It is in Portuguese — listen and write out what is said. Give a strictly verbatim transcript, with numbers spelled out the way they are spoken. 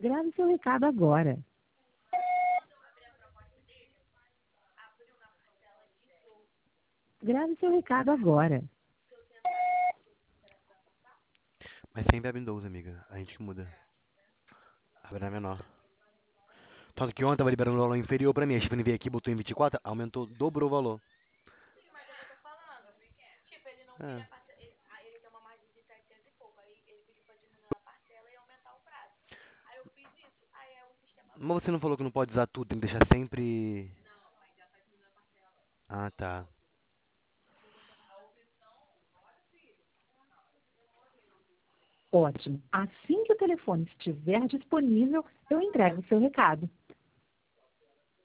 Grave seu recado agora. Grave seu recado agora. Mas sempre abre em doze, amiga. A gente que muda. Abre na menor. Tanto que ontem tava liberando o valor inferior pra mim. A Stephanie veio aqui, botou em vinte e quatro, aumentou, dobrou o valor. É. Mas você não falou que não pode usar tudo, tem que deixar sempre... Ah, tá. Ótimo. Assim que o telefone estiver disponível, eu entrego o seu recado.